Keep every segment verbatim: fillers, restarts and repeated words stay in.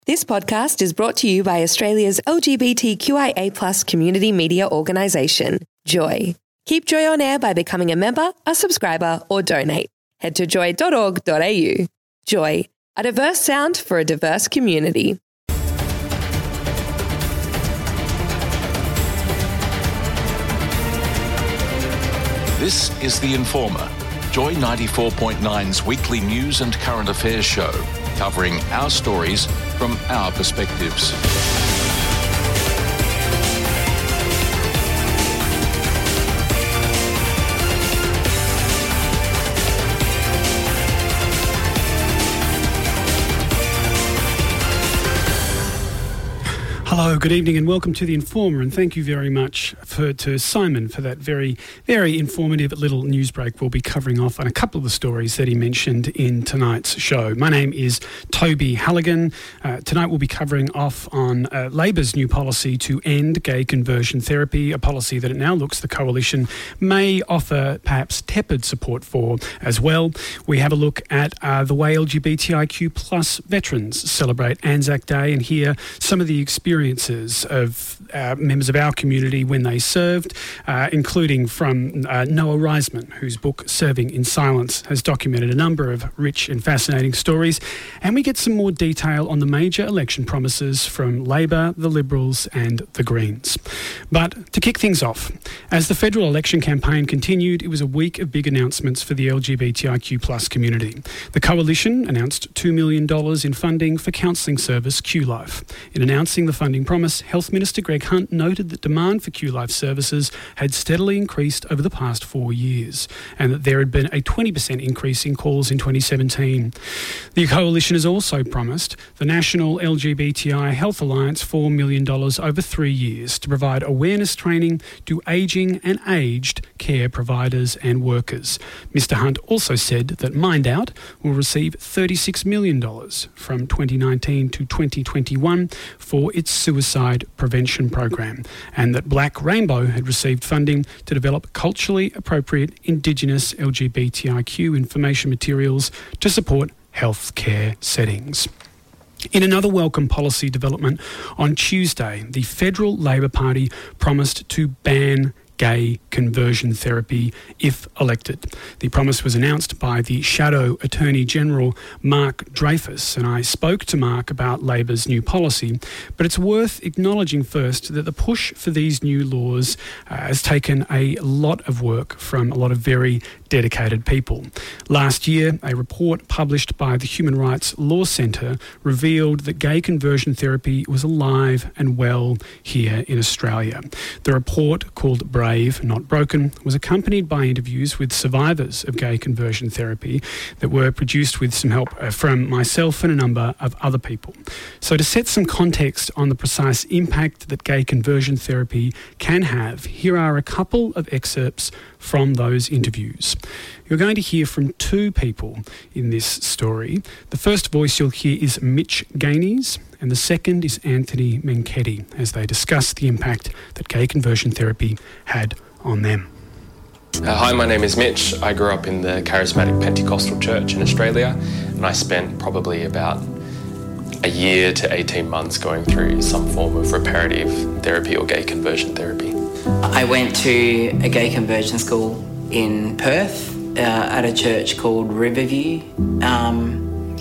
This podcast is brought to you by Australia's L G B T Q I A plus community media organisation, Joy. Keep Joy on air by becoming a member, a subscriber, or donate. Head to joy dot org dot a u. Joy, a diverse sound for a diverse community. This is The Informer, Joy ninety-four point nine's weekly news and current affairs show, covering our stories from our perspectives. Hello, good evening and welcome to The Informer, and thank you very much for, to Simon for that very, very informative little news break. We'll be covering off on a couple of the stories that he mentioned in tonight's show. My name is Toby Halligan. Uh, tonight we'll be covering off on uh, Labor's new policy to end gay conversion therapy, a policy that it now looks the Coalition may offer perhaps tepid support for as well. We have a look at uh, the way L G B T I Q plus veterans celebrate Anzac Day and hear some of the experiences of uh, members of our community when they served, uh, including from uh, Noah Reisman, whose book Serving in Silence has documented a number of rich and fascinating stories. And we get some more detail on the major election promises from Labor, the Liberals and the Greens. But to kick things off, as the federal election campaign continued, it was a week of big announcements for the L G B T I Q plus community. The Coalition announced two million dollars in funding for counselling service Q-Life. In announcing the funding promise, Health Minister Greg Hunt noted that demand for Q-Life services had steadily increased over the past four years and that there had been a twenty percent increase in calls in twenty seventeen. The Coalition has also promised the National L G B T I Health Alliance four million dollars over three years to provide awareness training to ageing and aged care providers and workers. Mister Hunt also said that MindOut will receive thirty-six million dollars from twenty nineteen to twenty twenty-one for its suicide prevention program, and that Black Rainbow had received funding to develop culturally appropriate Indigenous L G B T I Q information materials to support healthcare settings. In another welcome policy development, on Tuesday, the Federal Labor Party promised to ban gay conversion therapy if elected. The promise was announced by the Shadow Attorney General Mark Dreyfus, and I spoke to Mark about Labor's new policy, but it's worth acknowledging first that the push for these new laws uh, has taken a lot of work from a lot of very dedicated people. Last year, a report published by the Human Rights Law Centre revealed that gay conversion therapy was alive and well here in Australia. The report, called Brave, Not Broken, was accompanied by interviews with survivors of gay conversion therapy that were produced with some help from myself and a number of other people. So to set some context on the precise impact that gay conversion therapy can have, here are a couple of excerpts from those interviews. You're going to hear from two people in this story. The first voice you'll hear is Mitch Gaines, and the second is Anthony Menketti, as they discuss the impact that gay conversion therapy had on them. Uh, hi, my name is Mitch. I grew up in the Charismatic Pentecostal Church in Australia, and I spent probably about a year to eighteen months going through some form of reparative therapy or gay conversion therapy. I went to a gay conversion school in Perth uh, at a church called Riverview. Um,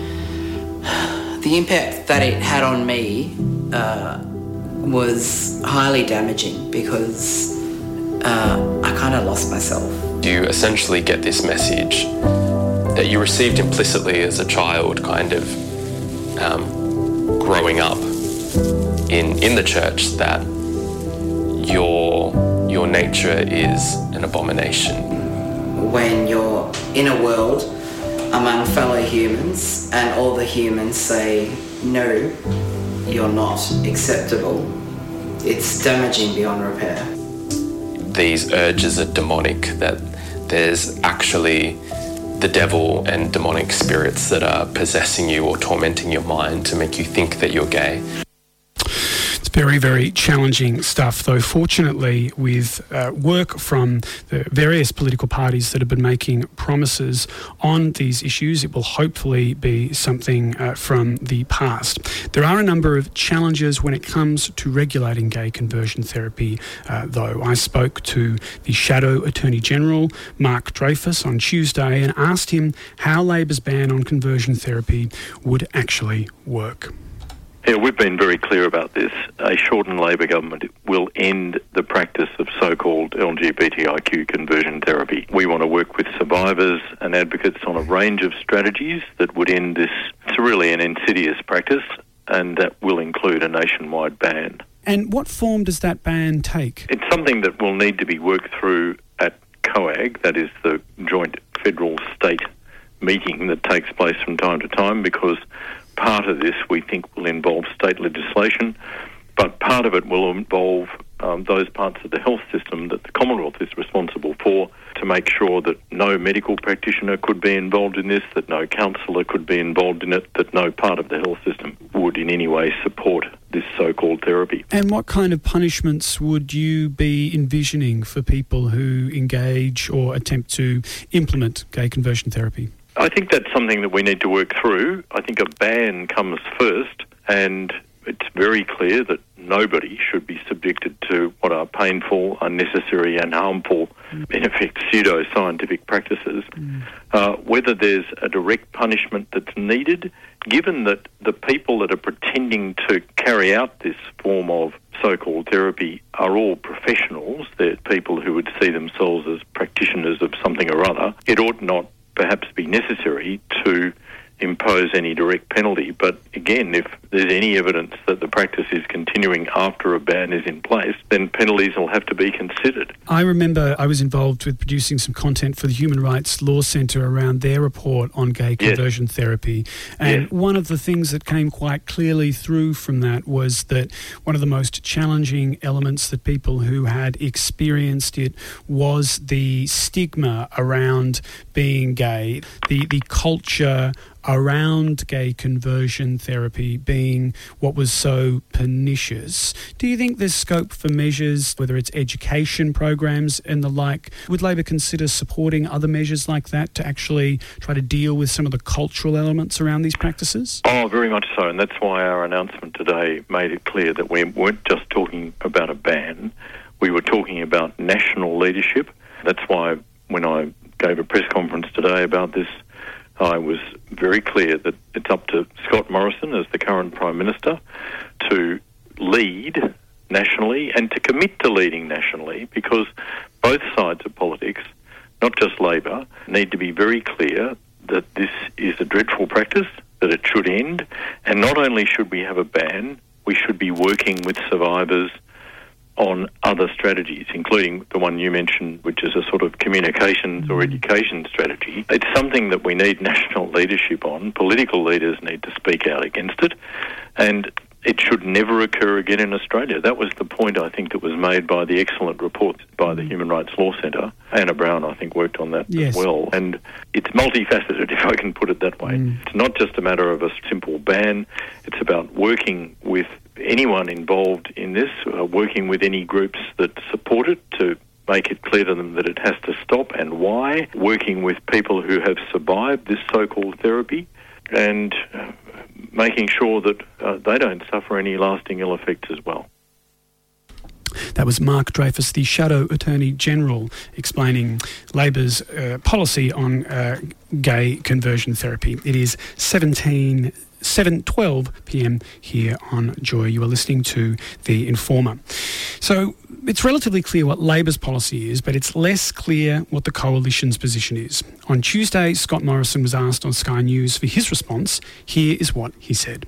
the impact that it had on me uh, was highly damaging because uh, I kind of lost myself. You essentially get this message that you received implicitly as a child, kind of um, growing up in in the church, that your your nature is an abomination. When you're in a world among fellow humans and all the humans say, no, you're not acceptable, it's damaging beyond repair. These urges are demonic, that there's actually the devil and demonic spirits that are possessing you or tormenting your mind to make you think that you're gay. Very, very challenging stuff, though fortunately with uh, work from the various political parties that have been making promises on these issues, it will hopefully be something uh, from the past. There are a number of challenges when it comes to regulating gay conversion therapy, uh, though. I spoke to the Shadow Attorney General, Mark Dreyfus, on Tuesday and asked him how Labor's ban on conversion therapy would actually work. Yeah, we've been very clear about this. A Shorten Labor government will end the practice of so-called L G B T I Q conversion therapy. We want to work with survivors and advocates on a range of strategies that would end this. It's really an insidious practice, and that will include a nationwide ban. And what form does that ban take? It's something that will need to be worked through at COAG, that is the joint federal-state meeting that takes place from time to time, because part of this we think will involve state legislation, but part of it will involve um, those parts of the health system that the Commonwealth is responsible for, to make sure that no medical practitioner could be involved in this, that no counsellor could be involved in it, that no part of the health system would in any way support this so-called therapy. And what kind of punishments would you be envisioning for people who engage or attempt to implement gay conversion therapy? I think that's something that we need to work through. I think a ban comes first, and it's very clear that nobody should be subjected to what are painful, unnecessary and harmful, mm. in effect, pseudo-scientific practices. Mm. Uh, whether there's a direct punishment that's needed, given that the people that are pretending to carry out this form of so-called therapy are all professionals, they're people who would see themselves as practitioners of something or other, it ought not perhaps be necessary to impose any direct penalty. But again, if there's any evidence that the practice is continuing after a ban is in place, then penalties will have to be considered. I remember I was involved with producing some content for the Human Rights Law Centre around their report on gay conversion yes. therapy. And yes. one of the things that came quite clearly through from that was that one of the most challenging elements that people who had experienced it was the stigma around being gay, the, the culture around gay conversion therapy being what was so pernicious. Do you think there's scope for measures, whether it's education programs and the like? Would Labor consider supporting other measures like that to actually try to deal with some of the cultural elements around these practices? Oh, very much so, and that's why our announcement today made it clear that we weren't just talking about a ban, we were talking about national leadership. That's why when I gave a press conference today about this, I was very clear that it's up to Scott Morrison as the current Prime Minister to lead nationally and to commit to leading nationally, because both sides of politics, not just Labor, need to be very clear that this is a dreadful practice, that it should end, and not only should we have a ban, we should be working with survivors on other strategies, including the one you mentioned, which is a sort of communications or education strategy. It's something that we need national leadership on. Political leaders need to speak out against it, and it should never occur again in Australia. That was the point, I think, that was made by the excellent reports by the Human Rights Law Centre. Anna Brown, I think, worked on that yes. as well. And it's multifaceted, if I can put it that way. Mm. It's not just a matter of a simple ban. It's about working with anyone involved in this, uh, working with any groups that support it to make it clear to them that it has to stop and why, working with people who have survived this so-called therapy, and uh, making sure that uh, they don't suffer any lasting ill effects as well. That was Mark Dreyfus, the Shadow Attorney General, explaining Labor's uh, policy on uh, gay conversion therapy. It is seventeen, seven twelve p.m. here on Joy. You are listening to The Informer. So it's relatively clear what Labor's policy is, but it's less clear what the Coalition's position is. On Tuesday, Scott Morrison was asked on Sky News for his response. Here is what he said.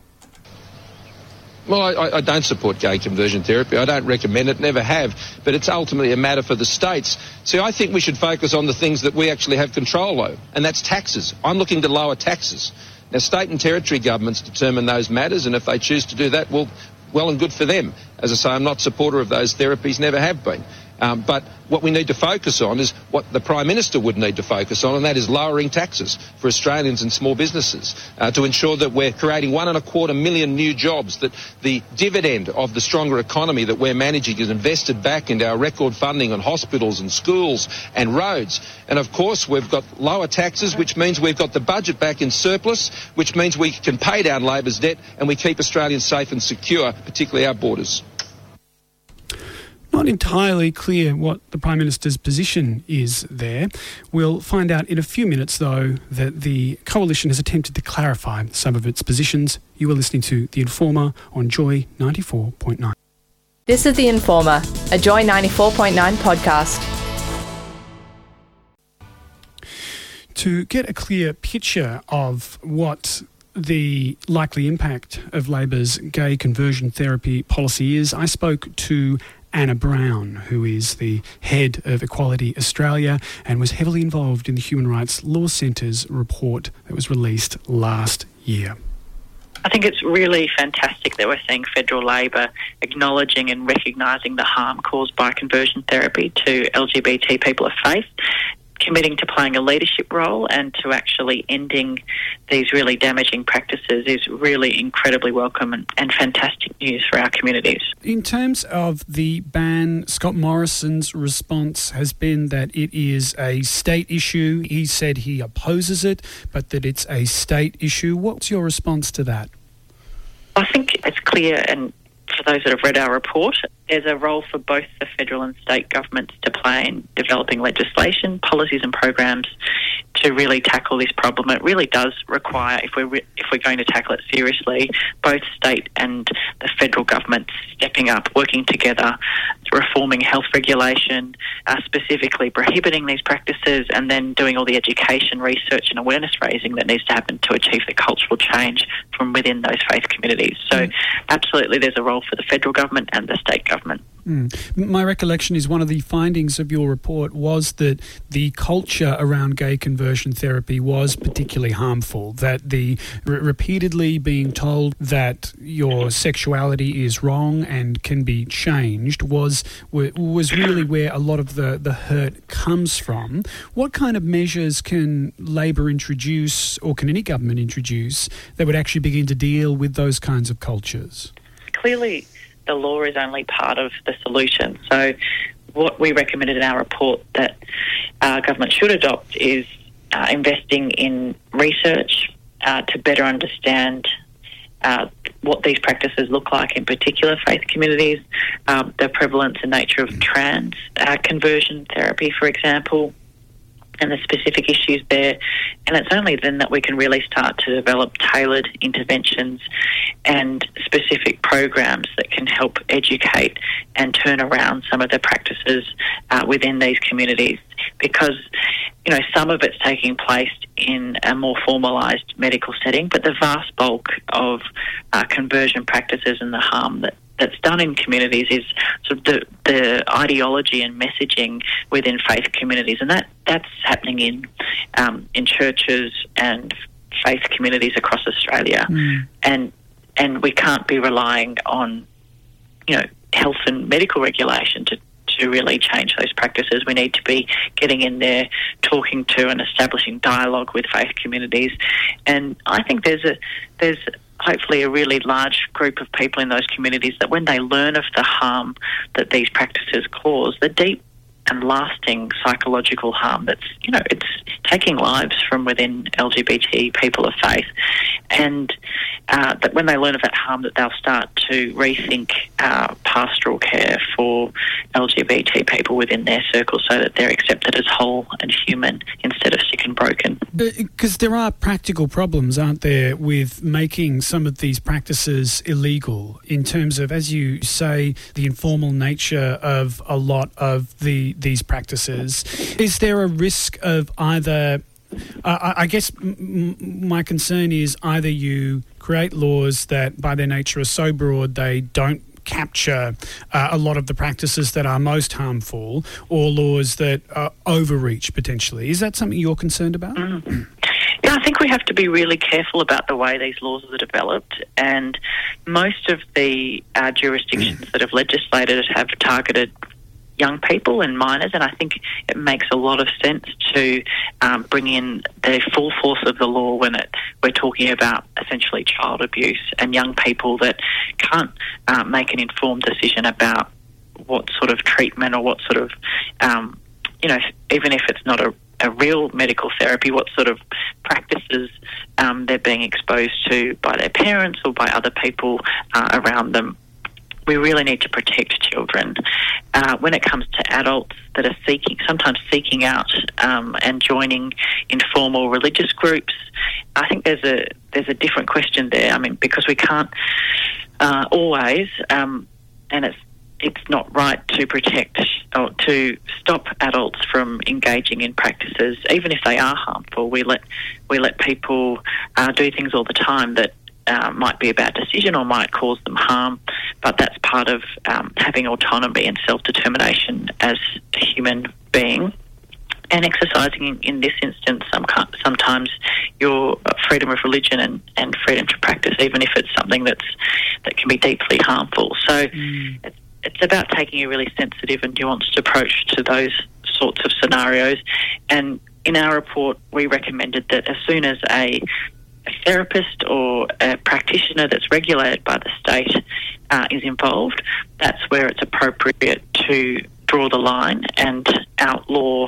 Well, I, I don't support gay conversion therapy. I don't recommend it, never have. But it's ultimately a matter for the states. See, I think we should focus on the things that we actually have control over, and that's taxes. I'm looking to lower taxes. Now, state and territory governments determine those matters, and if they choose to do that, well, well and good for them. As I say, I'm not a supporter of those therapies, never have been. Um, but what we need to focus on is what the Prime Minister would need to focus on, and that is lowering taxes for Australians and small businesses uh, to ensure that we're creating one and a quarter million new jobs, that the dividend of the stronger economy that we're managing is invested back into our record funding on hospitals and schools and roads. And of course, we've got lower taxes, which means we've got the budget back in surplus, which means we can pay down Labor's debt and we keep Australians safe and secure, particularly our borders. Not entirely clear what the Prime Minister's position is there. We'll find out in a few minutes, though, that the Coalition has attempted to clarify some of its positions. You are listening to The Informer on Joy ninety-four point nine. This is The Informer, a Joy ninety-four point nine podcast. To get a clear picture of what the likely impact of Labor's gay conversion therapy policy is, I spoke to Anna Brown, who is the head of Equality Australia and was heavily involved in the Human Rights Law Centre's report that was released last year. I think it's really fantastic that we're seeing federal Labor acknowledging and recognising the harm caused by conversion therapy to L G B T people of faith, committing to playing a leadership role and to actually ending these really damaging practices is really incredibly welcome and, and fantastic news for our communities. In terms of the ban, Scott Morrison's response has been that it is a state issue. He said he opposes it, but that it's a state issue. What's your response to that? I think it's clear, and for those that have read our report, there's a role for both the federal and state governments to play in developing legislation, policies and programs to really tackle this problem. It really does require, if we're re- if we're going to tackle it seriously, both state and the federal government stepping up, working together, reforming health regulation, uh, specifically prohibiting these practices, and then doing all the education, research and awareness raising that needs to happen to achieve the cultural change from within those faith communities. So mm. absolutely there's a role for the federal government and the state government. Mm. My recollection is one of the findings of your report was that the culture around gay conversion therapy was particularly harmful, that the re- repeatedly being told that your sexuality is wrong and can be changed was was really where a lot of the, the hurt comes from. What kind of measures can Labor introduce, or can any government introduce, that would actually begin to deal with those kinds of cultures? Clearly, the law is only part of the solution. So what we recommended in our report that our government should adopt is uh, investing in research uh, to better understand uh, what these practices look like in particular faith communities, um, the prevalence and nature of trans uh, conversion therapy, for example, and the specific issues there. And it's only then that we can really start to develop tailored interventions and specific programs that can help educate and turn around some of the practices uh, within these communities. Because, you know, some of it's taking place in a more formalised medical setting, but the vast bulk of uh, conversion practices and the harm that that's done in communities is sort of the, the ideology and messaging within faith communities, and that, that's happening in um, in churches and faith communities across Australia. Mm. And and we can't be relying on, you know, health and medical regulation to, to really change those practices. We need to be getting in there, talking to and establishing dialogue with faith communities. And I think there's a there's hopefully a really large group of people in those communities that when they learn of the harm that these practices cause, the deep and lasting psychological harm that's, you know, it's taking lives from within L G B T people of faith, and uh, that when they learn of that harm, that they'll start to rethink uh, pastoral care for L G B T people within their circle so that they're accepted as whole and human instead of sick and broken. Because there are practical problems, aren't there, with making some of these practices illegal in terms of, as you say, the informal nature of a lot of the these practices. Is there a risk of either, uh, I guess m- my concern is either you create laws that by their nature are so broad they don't capture uh, a lot of the practices that are most harmful, or laws that uh, overreach potentially. Is that something you're concerned about? Mm. Yeah, I think we have to be really careful about the way these laws are developed, and most of the uh, jurisdictions that have legislated it have targeted young people and minors, and I think it makes a lot of sense to um, bring in the full force of the law when it, we're talking about essentially child abuse and young people that can't uh, make an informed decision about what sort of treatment or what sort of, um, you know, even if it's not a, a real medical therapy, what sort of practices um, they're being exposed to by their parents or by other people uh, around them. We really need to protect children. Uh, when it comes to adults that are seeking, sometimes seeking out um, and joining informal religious groups, I think there's a there's a different question there. I mean, because we can't uh, always, um, and it's it's not right to protect or to stop adults from engaging in practices, even if they are harmful. We let we let people uh, do things all the time that Uh, might be a bad decision or might cause them harm, but that's part of um, having autonomy and self-determination as a human being. And exercising in, in this instance, some, sometimes your freedom of religion and, and freedom to practice, even if it's something that's that can be deeply harmful. So mm. it's, it's about taking a really sensitive and nuanced approach to those sorts of scenarios. And in our report, we recommended that as soon as a a therapist or a practitioner that's regulated by the state uh, is involved, that's where it's appropriate to draw the line and outlaw,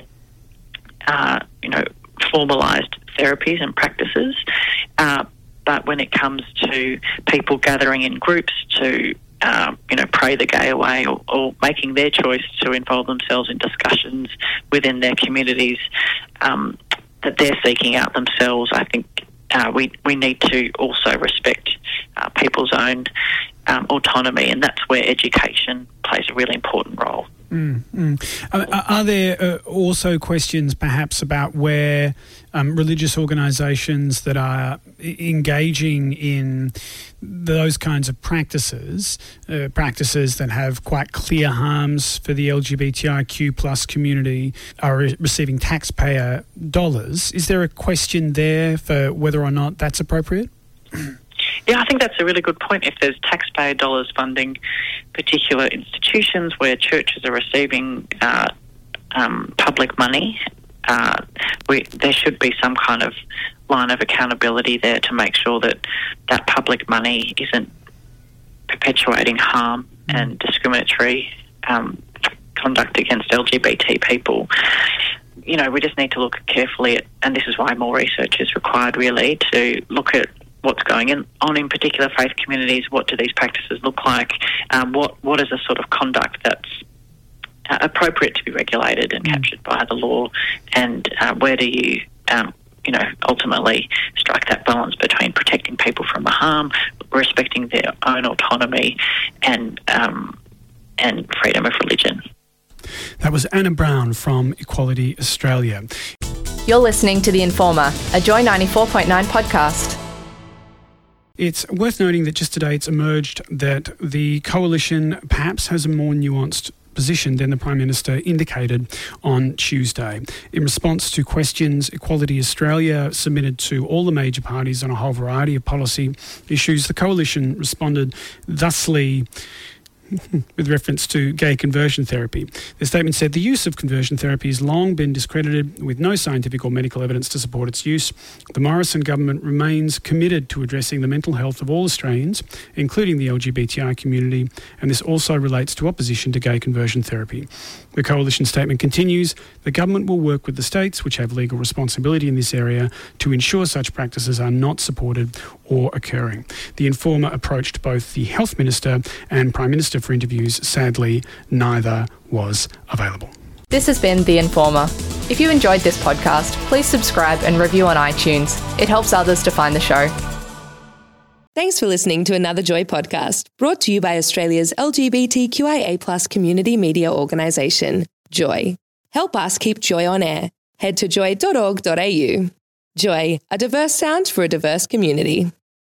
uh, you know, formalised therapies and practices. Uh, but when it comes to people gathering in groups to, um, you know, pray the gay away or, or making their choice to involve themselves in discussions within their communities um, that they're seeking out themselves, I think Uh, we, we need to also respect uh, people's own um, autonomy, and that's where education plays a really important role. Mm, mm. Are, are there uh, also questions perhaps about where um, religious organisations that are engaging in those kinds of practices, uh, practices that have quite clear harms for the L G B T I Q plus community, are re- receiving taxpayer dollars? Is there a question there for whether or not that's appropriate? Yeah, I think that's a really good point. If there's taxpayer dollars funding particular institutions where churches are receiving uh, um, public money, uh, we, there should be some kind of line of accountability there to make sure that that public money isn't perpetuating harm and discriminatory um, conduct against L G B T people. You know, we just need to look carefully at, and this is why more research is required really, to look at what's going in, on in particular faith communities. What do these practices look like? Um, what what is the sort of conduct that's uh, appropriate to be regulated and mm. captured by the law? And uh, where do you, um, you know, ultimately strike that balance between protecting people from the harm, respecting their own autonomy, and um, and freedom of religion? That was Anna Brown from Equality Australia. You're listening to The Informer, a Joy ninety-four point nine podcast. It's worth noting that just today it's emerged that the coalition perhaps has a more nuanced position than the Prime Minister indicated on Tuesday. In response to questions Equality Australia submitted to all the major parties on a whole variety of policy issues, the coalition responded thusly with reference to gay conversion therapy. The statement said the use of conversion therapy has long been discredited with no scientific or medical evidence to support its use. The Morrison government remains committed to addressing the mental health of all Australians, including the L G B T I community, and this also relates to opposition to gay conversion therapy. The coalition statement continues, the government will work with the states, which have legal responsibility in this area, to ensure such practices are not supported or occurring. The Informer approached both the Health Minister and Prime Minister for interviews. Sadly, neither was available. This has been The Informer. If you enjoyed this podcast, please subscribe and review on iTunes. It helps others to find the show. Thanks for listening to another Joy podcast, brought to you by Australia's L G B T Q I A plus community media organisation, Joy. Help us keep Joy on air. Head to joy dot org dot a u. Joy, a diverse sound for a diverse community.